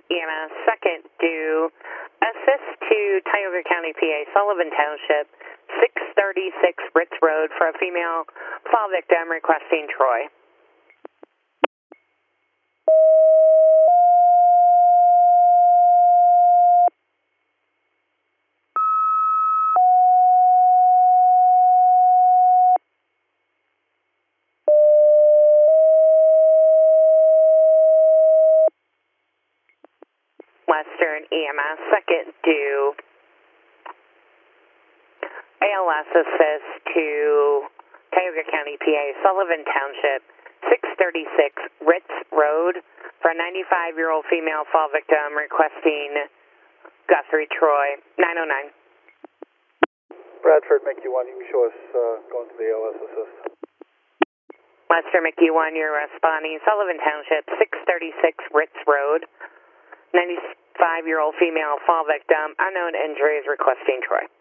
EMS, second due. Assist to Tioga County, PA, Sullivan Township, 636 Ritz Road for a female fall victim requesting Troy. Western EMS, second due. ALS assist to Tioga County, PA, Sullivan Township, 636 Ritz Road for a 95-year-old female fall victim requesting Guthrie Troy, 909. Bradford, McU1, you can show us going to the ALS assist. Western McU1, you're responding. Sullivan Township, 636 Ritz Road, 95-year-old female fall victim, unknown injuries requesting Troy.